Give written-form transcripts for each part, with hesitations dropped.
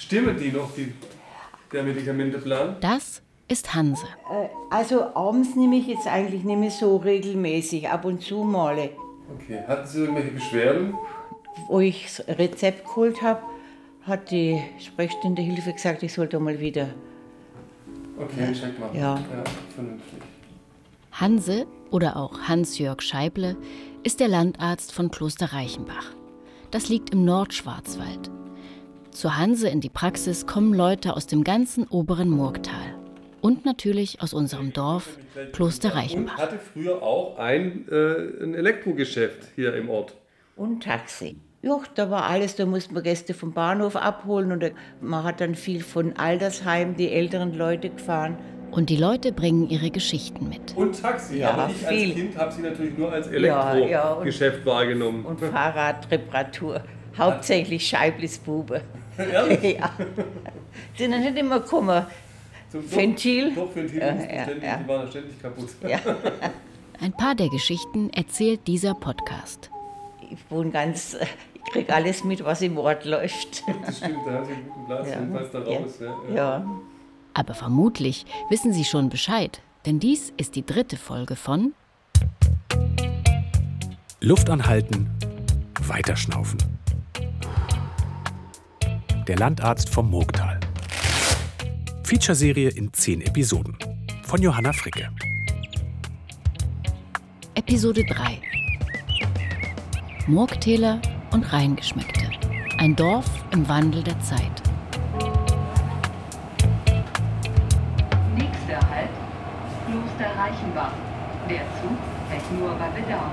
Stimmen die noch, der Medikamenteplan? Das ist Hanse. Also abends nehme ich jetzt eigentlich nicht mehr so regelmäßig, ab und zu mal. Okay, hatten Sie irgendwelche Beschwerden? Wo ich das Rezept geholt habe, hat die Sprechstundehilfe gesagt, ich sollte mal wieder. Okay, check mal. Ja. Vernünftig. Hanse oder auch Hans-Jörg Scheible ist der Landarzt von Kloster Reichenbach. Das liegt im Nordschwarzwald. Zu Hanse in die Praxis kommen Leute aus dem ganzen oberen Murgtal. Und natürlich aus unserem Dorf, Kloster Reichenbach. Und hatte früher auch ein Elektrogeschäft hier im Ort. Und Taxi. Ja, da war alles, da musste man Gäste vom Bahnhof abholen und man hat dann viel von Altersheim, die älteren Leute gefahren. Und die Leute bringen ihre Geschichten mit. Und Taxi, ja, aber ich viel. Als Kind habe sie natürlich nur als Elektrogeschäft wahrgenommen. Und Fahrradreparatur, hauptsächlich Scheibles Bube. Ehrlich? Ja. Sind dann nicht immer gekommen. Ventil? Doch, Ventil, die waren ständig kaputt. Ja. Ein paar der Geschichten erzählt dieser Podcast. Ich kriege alles mit, was im Ort läuft. Das stimmt, da haben Sie einen guten Platz und was da raus. Ja. Aber vermutlich wissen Sie schon Bescheid, denn dies ist die 3. Folge von Luft anhalten, weiterschnaufen. Der Landarzt vom Murgtal. Featureserie in 10 Episoden von Johanna Fricke. Episode 3. Murgtäler und Reingeschmeckte. Ein Dorf im Wandel der Zeit. Nächster Halt, Kloster Reichenbach. Der Zug fährt nur bei Bedarf.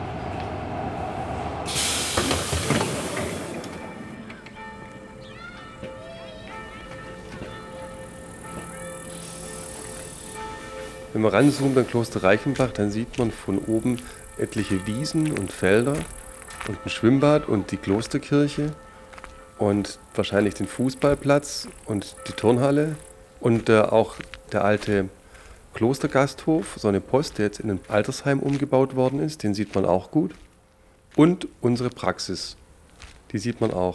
Wenn man ranzoomt an Kloster Reichenbach, dann sieht man von oben etliche Wiesen und Felder und ein Schwimmbad und die Klosterkirche und wahrscheinlich den Fußballplatz und die Turnhalle und auch der alte Klostergasthof, so eine Post, der jetzt in ein Altersheim umgebaut worden ist, den sieht man auch gut. Und unsere Praxis, die sieht man auch.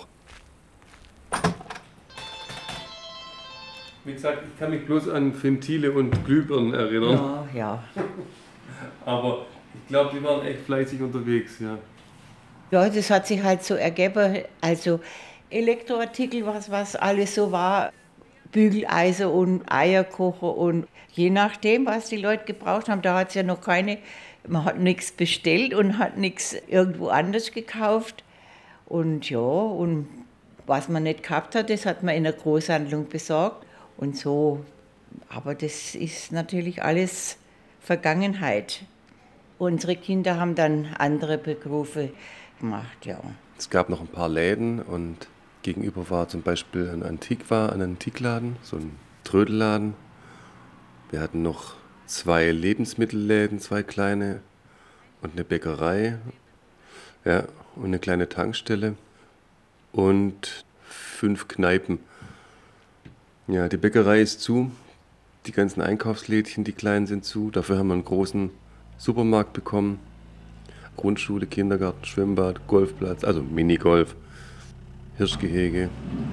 Wie gesagt, ich kann mich bloß an Ventile und Glühbirnen erinnern. Ja. Aber ich glaube, die waren echt fleißig unterwegs, ja. Ja, das hat sich halt so ergeben. Also Elektroartikel, was alles so war, Bügeleisen und Eierkocher und je nachdem, was die Leute gebraucht haben, da hat es ja noch man hat nichts bestellt und hat nichts irgendwo anders gekauft. Und ja, und was man nicht gehabt hat, das hat man in der Großhandlung besorgt. Und so, aber das ist natürlich alles Vergangenheit. Unsere Kinder haben dann andere Berufe gemacht, ja. Es gab noch ein paar Läden und gegenüber war zum Beispiel ein Antikladen, so ein Trödelladen. Wir hatten noch 2 Lebensmittelläden, 2 kleine und eine Bäckerei, ja, und eine kleine Tankstelle und 5 Kneipen. Ja, die Bäckerei ist zu, die ganzen Einkaufslädchen, die kleinen, sind zu. Dafür haben wir einen großen Supermarkt bekommen. Grundschule, Kindergarten, Schwimmbad, Golfplatz, also Minigolf, Hirschgehege.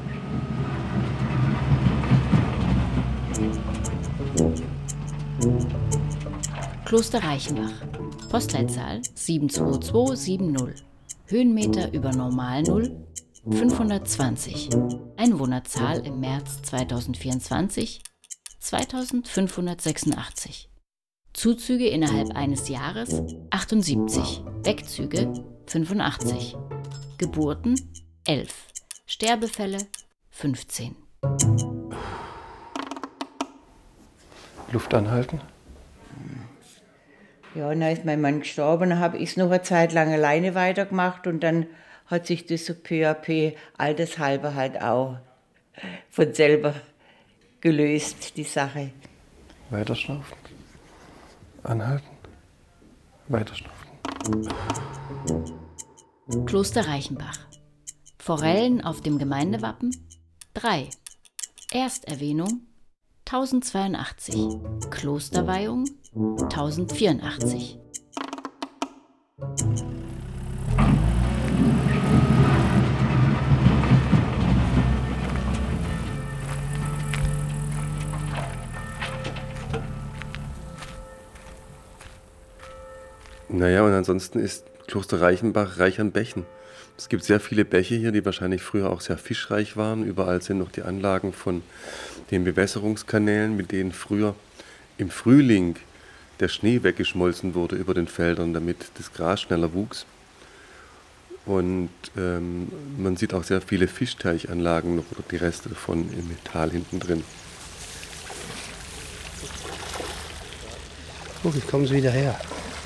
Kloster Reichenbach. Postleitzahl 72270. Höhenmeter über Normal 0 520. Einwohnerzahl im März 2024 2586. Zuzüge innerhalb eines Jahres 78. Wegzüge 85. Geburten 11. Sterbefälle 15. Luft anhalten. Ja, dann ist mein Mann gestorben, dann habe ich es noch eine Zeit lang alleine weitergemacht und dann hat sich das so peu à peu altershalber halt auch von selber gelöst, die Sache. Weiterschnaufen. Anhalten. Weiterschnaufen. Kloster Reichenbach. Forellen auf dem Gemeindewappen 3. Ersterwähnung 1082. Klosterweihung 1084. Naja, und ansonsten ist Kloster Reichenbach reich an Bächen. Es gibt sehr viele Bäche hier, die wahrscheinlich früher auch sehr fischreich waren. Überall sind noch die Anlagen von den Bewässerungskanälen, mit denen früher im Frühling der Schnee weggeschmolzen wurde über den Feldern, damit das Gras schneller wuchs. Und man sieht auch sehr viele Fischteichanlagen noch, oder die Reste davon im Tal hinten drin. Guck, jetzt kommen sie wieder her.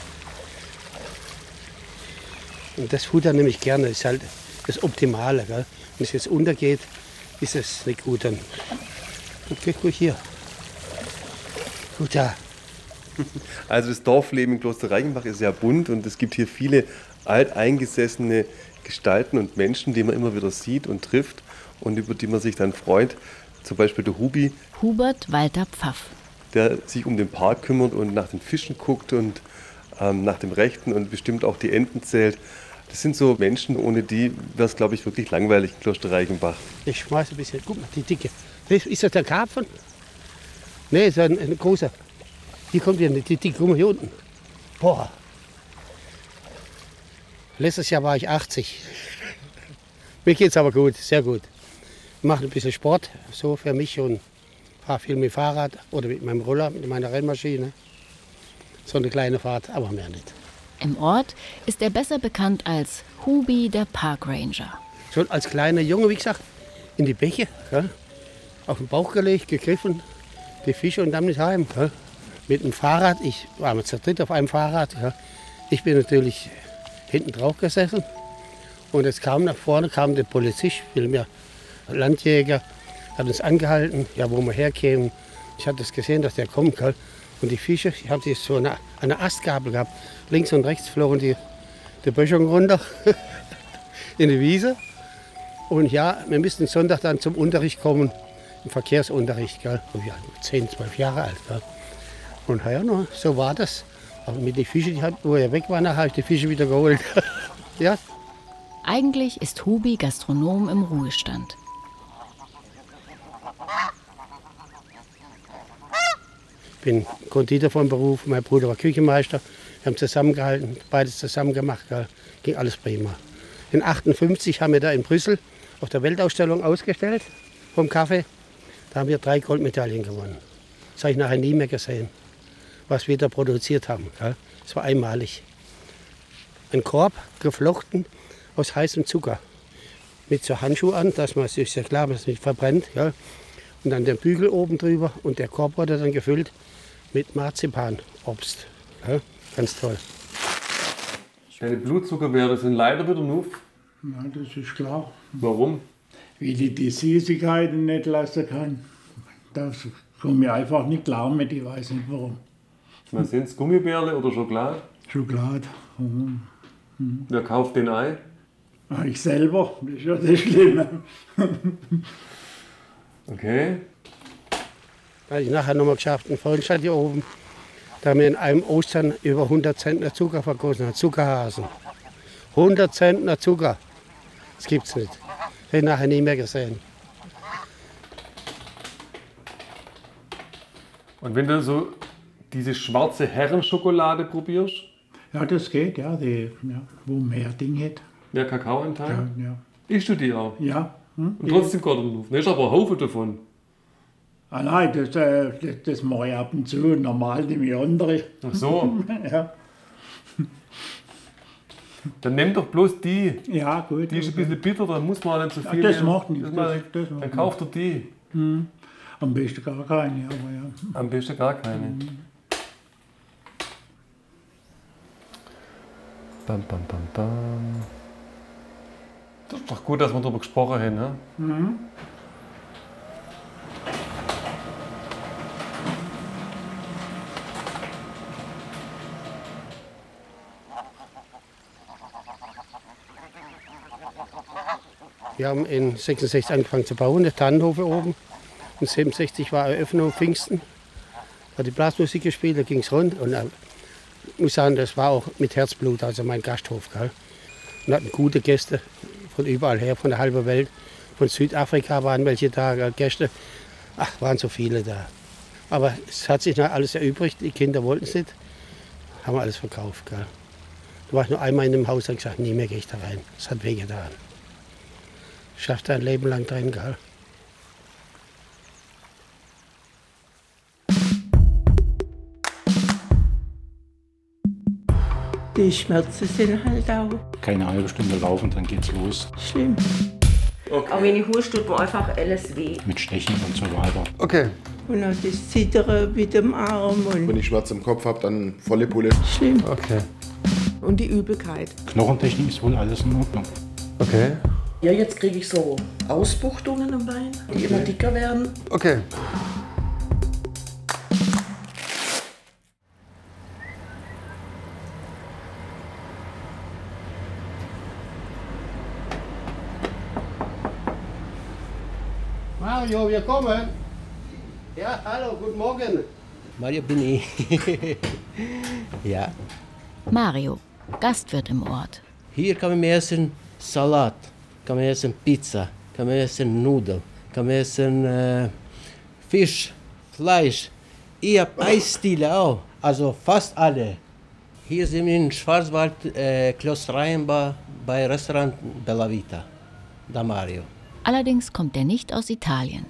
Und das Futter nehme ich gerne, das ist halt das Optimale. Gell? Wenn es jetzt untergeht, ist es nicht gut. Dann okay, guck hier. Gut da. Also das Dorfleben in Kloster Reichenbach ist sehr bunt und es gibt hier viele alteingesessene Gestalten und Menschen, die man immer wieder sieht und trifft und über die man sich dann freut. Zum Beispiel der Hubi. Hubert Walter Pfaff. Der sich um den Park kümmert und nach den Fischen guckt und nach dem Rechten und bestimmt auch die Enten zählt. Das sind so Menschen, ohne die wäre es, glaube ich, wirklich langweilig in Kloster Reichenbach. Ich schmeiße ein bisschen, guck mal, die Dicke. Ist das der Karpfen? Nee, ist ein großer. Hier kommt die Dicke, guck mal hier unten. Boah. Letztes Jahr war ich 80. Mir geht's aber gut, sehr gut. Ich mache ein bisschen Sport, so für mich und fahre viel mit Fahrrad oder mit meinem Roller, mit meiner Rennmaschine. So eine kleine Fahrt, aber mehr nicht. Im Ort ist er besser bekannt als Hubi, der Parkranger. Schon als kleiner Junge, wie gesagt, in die Bäche, ja, auf den Bauch gelegt, gegriffen, die Fische und dann mit heim. Ja. Mit dem Fahrrad, ich war mit zu dritt auf einem Fahrrad. Ja. Ich bin natürlich hinten drauf gesessen und es kam nach vorne, kam der Polizist, vielmehr Landjäger, hat uns angehalten, ja, wo wir herkämen. Ich hatte es gesehen, dass der kommen kann. Und die Fische, ich habe so eine Astgabel gehabt. Links und rechts flogen die Böschung runter in die Wiese. Und ja, wir mussten Sonntag dann zum Unterricht kommen, im Verkehrsunterricht. Gell? Ja, 10, 12 Jahre alt. Gell? Und ja, no, so war das. Aber mit den Fischen, wo er weg war, habe ich die Fische wieder geholt. Ja. Eigentlich ist Hubi Gastronom im Ruhestand. Ich bin Konditor von Beruf, mein Bruder war Küchenmeister. Wir haben zusammengehalten, beides zusammen gemacht, ging alles prima. In 1958 haben wir da in Brüssel auf der Weltausstellung ausgestellt, vom Kaffee. Da haben wir 3 Goldmedaillen gewonnen. Das habe ich nachher nie mehr gesehen, was wir da produziert haben. Das war einmalig. Ein Korb, geflochten aus heißem Zucker. Mit so Handschuh an, dass man sich ja klar, dass es nicht verbrennt. Und dann der Bügel oben drüber und der Korb wurde dann gefüllt mit Marzipanobst. Ja, ganz toll. Deine Blutzuckerwerte sind leider wieder nuff. Ja, das ist klar. Warum? Weil ich die Süßigkeiten nicht lassen kann. Da komme ich einfach nicht klar mit, ich weiß nicht warum. Was sind es, Gummibärle oder Schokolade? Schokolade. Wer kauft den ein? Ich selber, das ist ja das Schlimme. Okay. Habe ich nachher nochmal geschafft, in Frauenstadt hier oben, da haben wir in einem Ostern über 100 Zentner Zucker vergossen, Zuckerhasen. 100 Zentner Zucker, das gibt's nicht. Das habe ich nachher nie mehr gesehen. Und wenn du so diese schwarze Herrenschokolade probierst? Ja, das geht, ja, wo mehr Ding hat. Mehr Kakaoanteil? Ja. Isst du die auch? Ja. Und trotzdem geht er nuff. Ne, ist aber ein Haufen davon. Ah nein, das mache ich ab und zu, normal nehme ich andere. Ach so. Ja. Dann nimm doch bloß die. Ja, gut. Die ist ein bisschen bitter, dann muss man nicht so viel das nehmen. macht nichts. Dann kauft er die. Am besten gar keine, aber ja. Am besten gar keine. Bam, bam, bam, bam. Das ist doch gut, dass wir darüber gesprochen haben. Ne? Wir haben in 66 angefangen zu bauen, der Tannenhof oben. In 67 war Eröffnung Pfingsten. Da hat die Blasmusik gespielt, da ging es rund. Und ich muss sagen, das war auch mit Herzblut, also mein Gasthof. Gell? Und hatten gute Gäste von überall her, von der halben Welt. Von Südafrika waren welche da, Gäste. Ach, waren so viele da. Aber es hat sich noch alles erübrigt, die Kinder wollten es nicht. Haben wir alles verkauft. Gell? Da war ich nur einmal in dem Haus und gesagt, nie mehr gehe ich da rein. Das hat wehgetan. Ich schaffte ein Leben lang drin, gell? Die Schmerzen sind halt auch Keine halbe Stunde laufen, dann geht's los. schlimm. Okay. Auch wenn ich huste, tut mir einfach alles weh. Mit Stechen und so weiter. Okay. Und auch das Zittern mit dem Arm Wenn und ich Schmerz im Kopf habe, dann volle Pulle. schlimm. Okay. Und die Übelkeit. Knochentechnik ist wohl alles in Ordnung. Okay. Ja, jetzt kriege ich so Ausbuchtungen im Bein, die immer dicker werden. Okay. Mario, wir kommen. Ja, hallo, guten Morgen. Mario bin ich. Ja. Mario, Gastwirt im Ort. Hier kann man essen Salat, kann man essen Pizza, kann man essen Nudeln, kann man essen Fisch, Fleisch. Ich habe Eisdiele auch, also fast alle. Hier sind wir in Schwarzwald, Kloster Reichenbach, bei Restaurant Bella Vita, da Mario. Allerdings kommt er nicht aus Italien.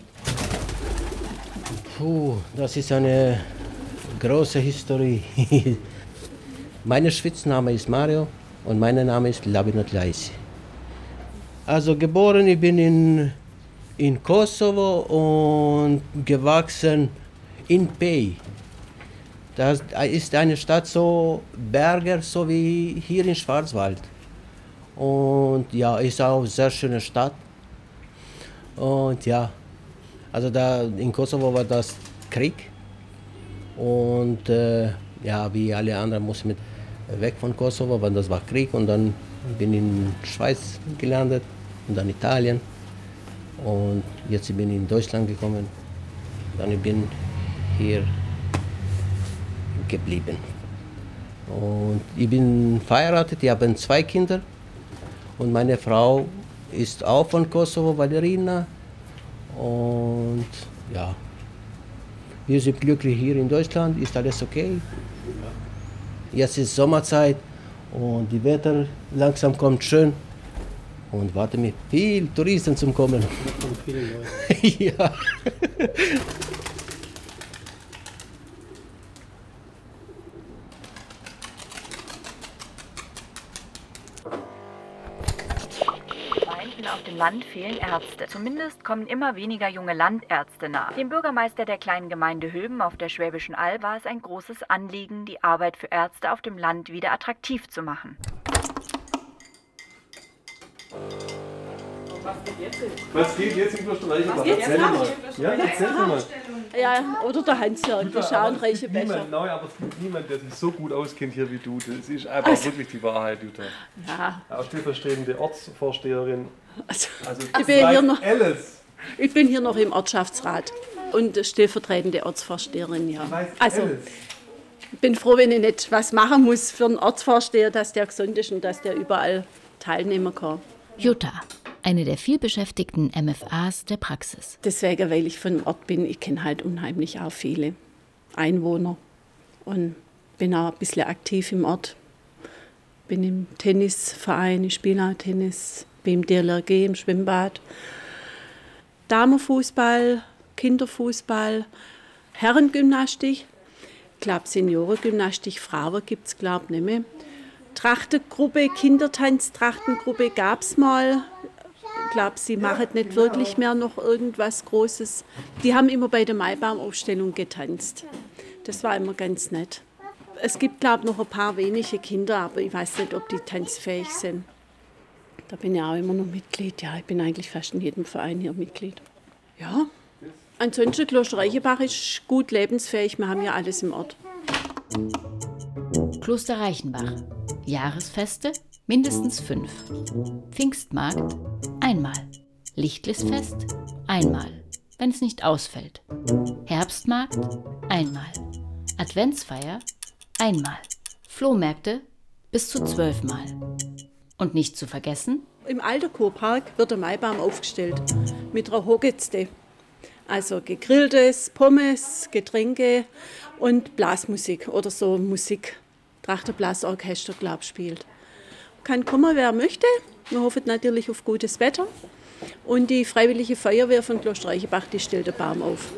Puh, das ist eine große Historie. Mein Spitzname ist Mario und mein Name ist Labinot Laisi. Also geboren, ich bin in Kosovo und gewachsen in Pei. Das ist eine Stadt so Berger, so wie hier in Schwarzwald. Und ja, ist auch eine sehr schöne Stadt. Und ja, also da in Kosovo war das Krieg. Und ja, wie alle anderen mussten weg von Kosovo, weil das war Krieg. Und dann bin ich in der Schweiz gelandet und dann Italien. Und jetzt bin ich in Deutschland gekommen. Dann bin ich hier geblieben. Und ich bin verheiratet, ich habe 2 Kinder. Und meine Frau ist auch von Kosovo, Valerina. Und ja, wir sind glücklich hier in Deutschland, ist alles okay. Jetzt ist Sommerzeit und die Wetter langsam kommt schön. Und warten wir viel Touristen zum Kommen. Ja. Auf dem Land fehlen Ärzte. Zumindest kommen immer weniger junge Landärzte nach. Dem Bürgermeister der kleinen Gemeinde Höben auf der Schwäbischen Alb war es ein großes Anliegen, die Arbeit für Ärzte auf dem Land wieder attraktiv zu machen. Was geht jetzt in Kloster Reichenbach? Erzähl mal. Ja, erzähl mal. Ja, oder der Hans-Jörg, die schauen reiche Becher. Nein, aber es gibt niemanden, der sich so gut auskennt hier wie du. Das ist einfach wirklich die Wahrheit, Jutta. Ja. Auch stellvertretende Ortsvorsteherin. Also ich bin hier noch im Ortschaftsrat und stellvertretende Ortsvorsteherin. Ja. Also ich bin froh, wenn ich nicht was machen muss für einen Ortsvorsteher, dass der gesund ist und dass der überall teilnehmen kann. Jutta, eine der vielbeschäftigten MFAs der Praxis. Deswegen, weil ich von Ort bin, ich kenne halt unheimlich auch viele Einwohner und bin auch ein bisschen aktiv im Ort. Bin im Tennisverein, ich spiele auch Tennis, bin im DLRG, im Schwimmbad. Damenfußball, Kinderfußball, Herrengymnastik, ich glaube Seniorengymnastik, Frauen gibt es glaube ich nicht mehr. Trachtengruppe, Kindertanz-Trachtengruppe gab es mal. Ich glaube, sie machen nicht wirklich mehr noch irgendwas Großes. Die haben immer bei der Maibaumaufstellung getanzt. Das war immer ganz nett. Es gibt, glaube ich, noch ein paar wenige Kinder, aber ich weiß nicht, ob die tanzfähig sind. Da bin ich auch immer noch Mitglied. Ja, ich bin eigentlich fast in jedem Verein hier Mitglied. Ja, ansonsten Kloster Reichenbach ist gut lebensfähig. Wir haben ja alles im Ort. Kloster Reichenbach. Jahresfeste mindestens 5. Pfingstmarkt einmal. Lichtlisfest einmal, wenn es nicht ausfällt. Herbstmarkt einmal. Adventsfeier einmal. Flohmärkte bis zu 12 Mal. Und nicht zu vergessen: Im Alterkurpark wird der Maibaum aufgestellt mit einer Hogetzde. Also gegrilltes, Pommes, Getränke und Blasmusik oder so Musik Trachtenblasorchester, glaube ich, spielt. Kann kommen, wer möchte. Wir hoffen natürlich auf gutes Wetter. Und die Freiwillige Feuerwehr von Kloster Reichenbach, die stellt den Baum auf.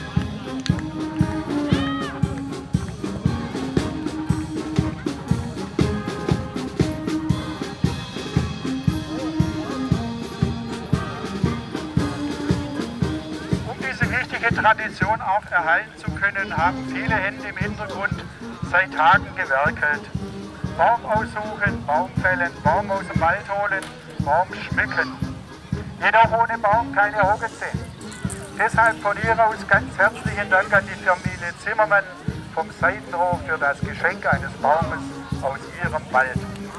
Tradition auch erhalten zu können, haben viele Hände im Hintergrund seit Tagen gewerkelt. Baum aussuchen, Baum fällen, Baum aus dem Wald holen, Baum schmücken. Jedoch ohne Baum keine Hogense. Deshalb von hier aus ganz herzlichen Dank an die Familie Zimmermann vom Seitenhof für das Geschenk eines Baumes aus ihrem Wald.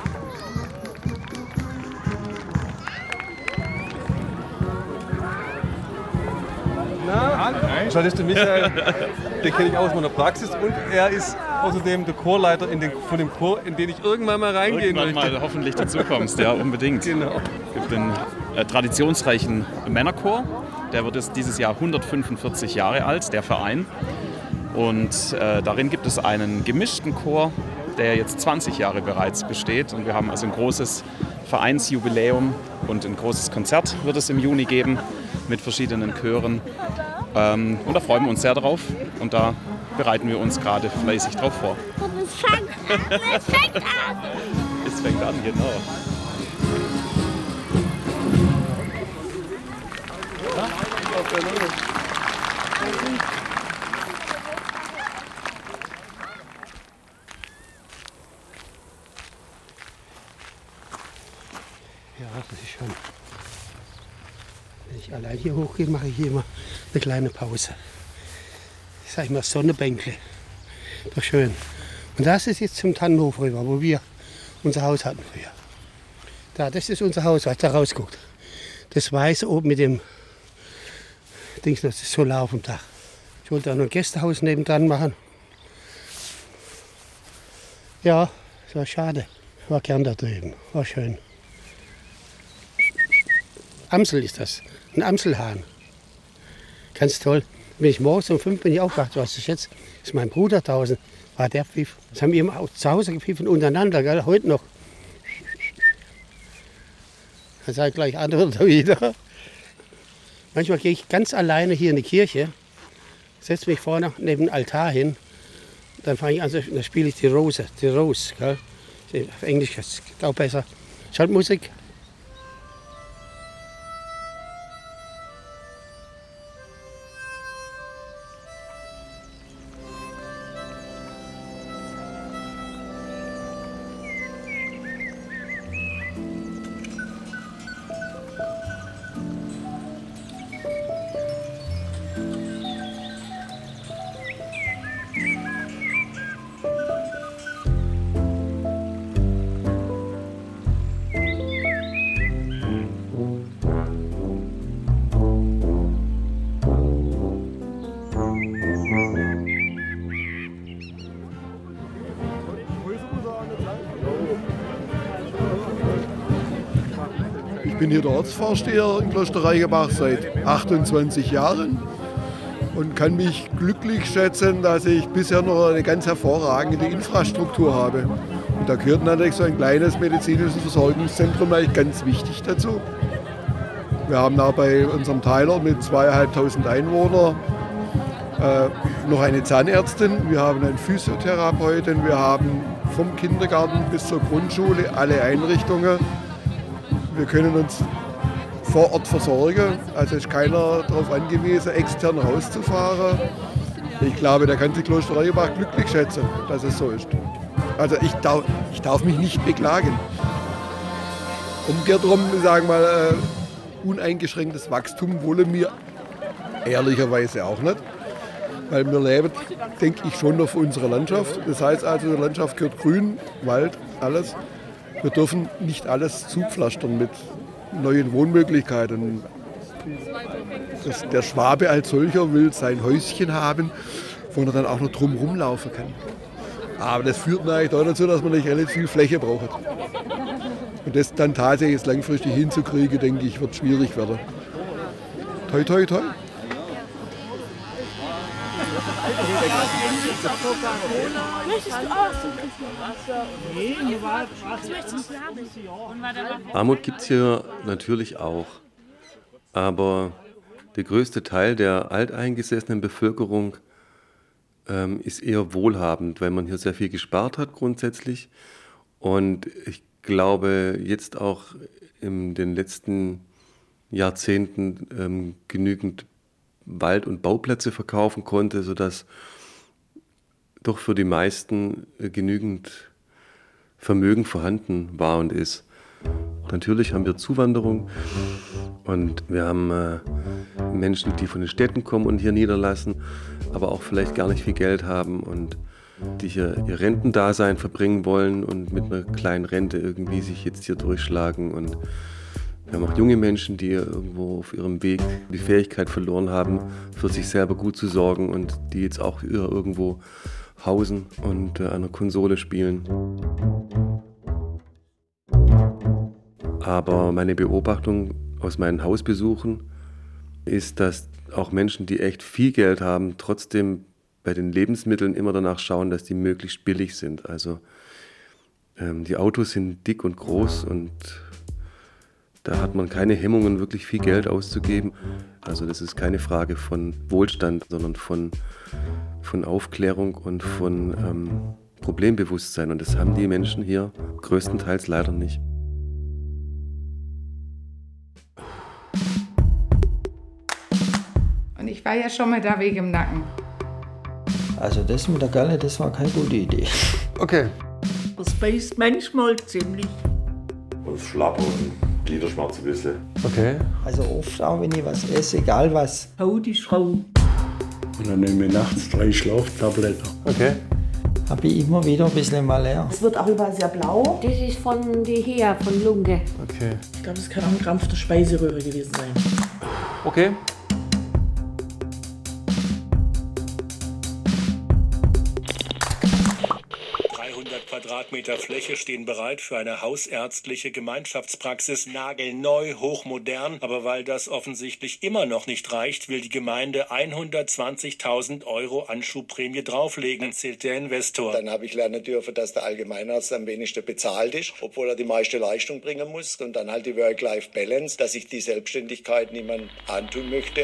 Journalist Michael, den kenne ich aus meiner Praxis und er ist außerdem der Chorleiter von dem Chor, in den ich irgendwann mal reingehen möchte. Irgendwann mal hoffentlich dazu kommst, ja, unbedingt. Genau. Es gibt einen traditionsreichen Männerchor, der wird dieses Jahr 145 Jahre alt, der Verein. Und darin gibt es einen gemischten Chor, der jetzt 20 Jahre bereits besteht. Und wir haben also ein großes Vereinsjubiläum und ein großes Konzert wird es im Juni geben mit verschiedenen Chören. Und da freuen wir uns sehr drauf und da bereiten wir uns gerade fleißig drauf vor. Und es fängt an, es fängt an! Es fängt an, genau. Ja, das ist schon. Wenn ich allein hier hochgehe, mache ich hier immer eine kleine Pause. Ich sage immer Sonnenbänkle. Doch schön. Und das ist jetzt zum Tannenhof rüber, wo wir unser Haus hatten früher. Das ist unser Haus, was da rausguckt. Das Weiße oben mit dem Dings, das ist Solar auf dem Dach. Ich wollte auch noch ein Gästehaus nebendran machen. Ja, es war schade. Ich war gern da drüben. War schön. Amsel ist das. Ein Amselhahn. Ganz toll. Bin ich morgens um 5 bin ich aufgewacht, was ist jetzt? Ist mein Bruder draußen. War der Pfiff. Das haben wir immer auch zu Hause gepfiffen untereinander, gell? Heute noch. Dann sage ich gleich andere wieder. Manchmal gehe ich ganz alleine hier in die Kirche, setze mich vorne neben den Altar hin, dann fange ich an, dann spiele ich die Rose. Gell? Auf Englisch ist es auch besser. Schaut Musik. Ich bin hier der Ortsvorsteher in Kloster Reichenbach seit 28 Jahren und kann mich glücklich schätzen, dass ich bisher noch eine ganz hervorragende Infrastruktur habe. Und da gehört natürlich so ein kleines medizinisches Versorgungszentrum eigentlich ganz wichtig dazu. Wir haben da bei unserem Teiler mit 2.500 Einwohnern noch eine Zahnärztin, wir haben einen Physiotherapeuten, wir haben vom Kindergarten bis zur Grundschule alle Einrichtungen. Wir können uns vor Ort versorgen, also ist keiner darauf angewiesen, extern rauszufahren. Ich glaube, da kann sich Kloster Reichenbach glücklich schätzen, dass es so ist. Also ich darf mich nicht beklagen. Umgekehrt drum, sagen wir mal, uneingeschränktes Wachstum wollen wir ehrlicherweise auch nicht. Weil wir leben, denke ich, schon auf unserer Landschaft. Das heißt also, der Landschaft gehört Grün, Wald, alles. Wir dürfen nicht alles zupflastern mit neuen Wohnmöglichkeiten. Der Schwabe als solcher will sein Häuschen haben, wo er dann auch noch drum rumlaufen kann. Aber das führt natürlich dazu, dass man nicht relativ viel Fläche braucht. Und das dann tatsächlich jetzt langfristig hinzukriegen, denke ich, wird schwierig werden. Toi, toi, toi. Möchtest du auch so Wasser? Nee, was möchtest du haben? Armut gibt es hier natürlich auch. Aber der größte Teil der alteingesessenen Bevölkerung ist eher wohlhabend, weil man hier sehr viel gespart hat grundsätzlich. Und ich glaube, jetzt auch in den letzten Jahrzehnten genügend Wald- und Bauplätze verkaufen konnte, sodass doch für die meisten genügend Vermögen vorhanden war und ist. Natürlich haben wir Zuwanderung und wir haben Menschen, die von den Städten kommen und hier niederlassen, aber auch vielleicht gar nicht viel Geld haben und die hier ihr Rentendasein verbringen wollen und mit einer kleinen Rente irgendwie sich jetzt hier durchschlagen. Und wir haben auch junge Menschen, die irgendwo auf ihrem Weg die Fähigkeit verloren haben, für sich selber gut zu sorgen und die jetzt auch irgendwo hausen und an einer Konsole spielen. Aber meine Beobachtung aus meinen Hausbesuchen ist, dass auch Menschen, die echt viel Geld haben, trotzdem bei den Lebensmitteln immer danach schauen, dass die möglichst billig sind. Also die Autos sind dick und groß und da hat man keine Hemmungen, wirklich viel Geld auszugeben. Also das ist keine Frage von Wohlstand, sondern von Aufklärung und von Problembewusstsein. Und das haben die Menschen hier größtenteils leider nicht. Und ich war ja schon mal da wegen dem Nacken. Also das mit der Galle, das war keine gute Idee. Okay. Das beißt manchmal ziemlich. Und schlapp und Gliederschmerz ein bisschen. Okay. Also oft auch, wenn ich was esse, egal was. Haut ist rau. Und dann nehme ich nachts 3 Schlaftabletten. Okay. Habe ich immer wieder ein bisschen mal leer. Es wird auch überall sehr blau. Das ist von die her, von Lunge. Okay. Ich glaube, es kann auch ein Krampf der Speiseröhre gewesen sein. Okay. Quadratmeter Fläche stehen bereit für eine hausärztliche Gemeinschaftspraxis, nagelneu, hochmodern. Aber weil das offensichtlich immer noch nicht reicht, will die Gemeinde 120.000 € Anschubprämie drauflegen, erzählt der Investor. Dann habe ich lernen dürfen, dass der Allgemeinarzt am wenigsten bezahlt ist, obwohl er die meiste Leistung bringen muss. Und dann halt die Work-Life-Balance, dass ich die Selbstständigkeit niemand antun möchte.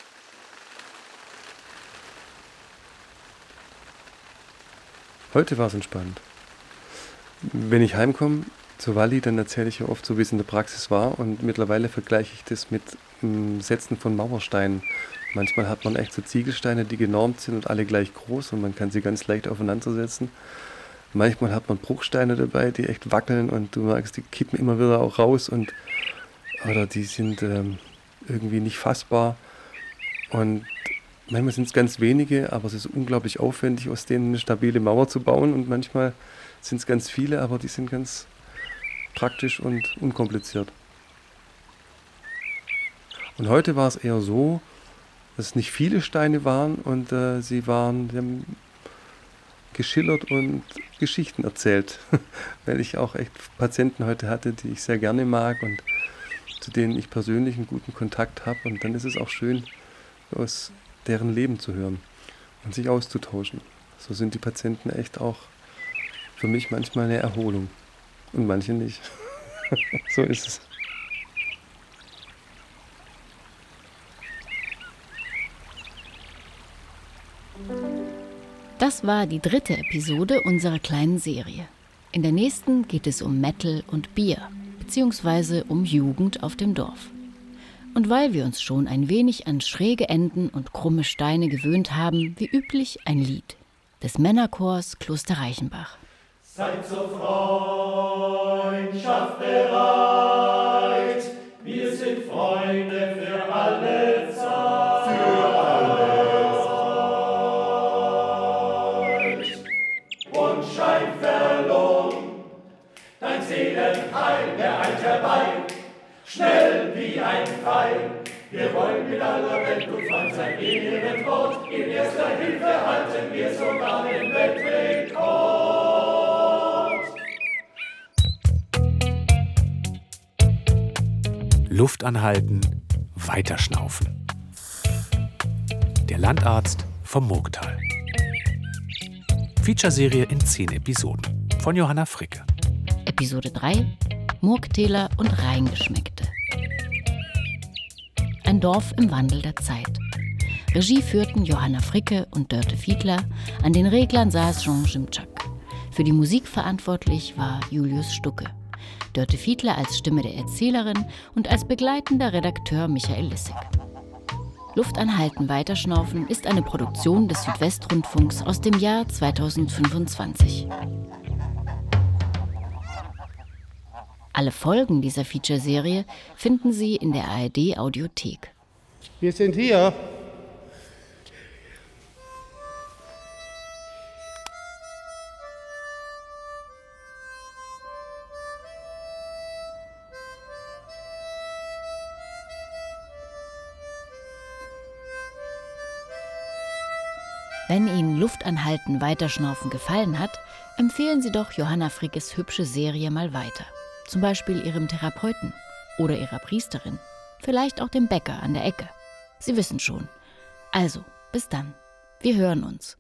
Heute war es entspannt. Wenn ich heimkomme zu Walli, dann erzähle ich ja oft so, wie es in der Praxis war. Und mittlerweile vergleiche ich das mit Sätzen von Mauersteinen. Manchmal hat man echt so Ziegelsteine, die genormt sind und alle gleich groß und man kann sie ganz leicht aufeinander setzen. Manchmal hat man Bruchsteine dabei, die echt wackeln und du merkst, die kippen immer wieder auch raus oder die sind irgendwie nicht fassbar. Und manchmal sind es ganz wenige, aber es ist unglaublich aufwendig, aus denen eine stabile Mauer zu bauen. Und manchmal sind es ganz viele, aber die sind ganz praktisch und unkompliziert. Und heute war es eher so, dass es nicht viele Steine waren und sie haben geschillert und Geschichten erzählt. Weil ich auch echt Patienten heute hatte, die ich sehr gerne mag und zu denen ich persönlich einen guten Kontakt habe. Und dann ist es auch schön, aus deren Leben zu hören und sich auszutauschen. So sind die Patienten echt auch für mich manchmal eine Erholung und manche nicht. So ist es. Das war die 3. Episode unserer kleinen Serie. In der nächsten geht es um Metal und Bier, beziehungsweise um Jugend auf dem Dorf. Und weil wir uns schon ein wenig an schräge Enden und krumme Steine gewöhnt haben, wie üblich ein Lied des Männerchors Kloster Reichenbach. Seid zur Freundschaft bereit, wir sind Freunde für alle Zeit. Für alle Zeit. Und Schein verloren, dein Seelenheil, der eilt herbei, schnell wie ein Pfeil. Wir wollen mit aller Welt gut Freund sein, in ihrem Tod, in erster Hilfe halten wir sogar den Weltrekord. Luft anhalten, weiterschnaufen. Der Landarzt vom Murgtal. Featureserie in 10 Episoden von Johanna Fricke. Episode 3: Murgtäler und Reingeschmeckte. Ein Dorf im Wandel der Zeit. Regie führten Johanna Fricke und Dörte Fiedler, an den Reglern saß Jean Jimczak. Für die Musik verantwortlich war Julius Stucke. Dörte Fiedler als Stimme der Erzählerin und als begleitender Redakteur Michael Lissek. Luft anhalten, weiterschnaufen ist eine Produktion des Südwestrundfunks aus dem Jahr 2025. Alle Folgen dieser Featureserie finden Sie in der ARD-Audiothek. Wir sind hier. Wenn Ihnen Luft anhalten, weiterschnaufen gefallen hat, empfehlen Sie doch Johanna Frickes hübsche Serie mal weiter. Zum Beispiel Ihrem Therapeuten oder Ihrer Priesterin. Vielleicht auch dem Bäcker an der Ecke. Sie wissen schon. Also, bis dann. Wir hören uns.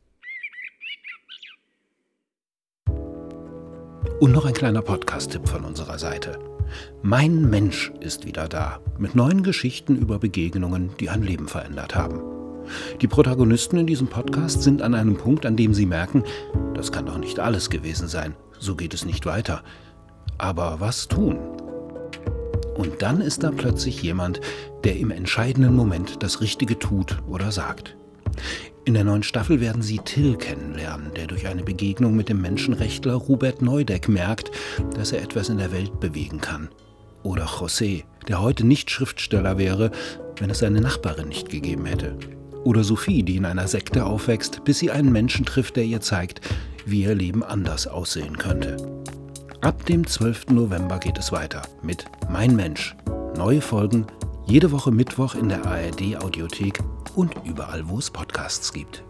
Und noch ein kleiner Podcast-Tipp von unserer Seite. Mein Mensch ist wieder da. Mit neuen Geschichten über Begegnungen, die ein Leben verändert haben. Die Protagonisten in diesem Podcast sind an einem Punkt, an dem sie merken, das kann doch nicht alles gewesen sein, so geht es nicht weiter. Aber was tun? Und dann ist da plötzlich jemand, der im entscheidenden Moment das Richtige tut oder sagt. In der neuen Staffel werden Sie Till kennenlernen, der durch eine Begegnung mit dem Menschenrechtler Robert Neudeck merkt, dass er etwas in der Welt bewegen kann. Oder José, der heute nicht Schriftsteller wäre, wenn es seine Nachbarin nicht gegeben hätte. Oder Sophie, die in einer Sekte aufwächst, bis sie einen Menschen trifft, der ihr zeigt, wie ihr Leben anders aussehen könnte. Ab dem 12. November geht es weiter mit Mein Mensch. Neue Folgen jede Woche Mittwoch in der ARD-Audiothek und überall, wo es Podcasts gibt.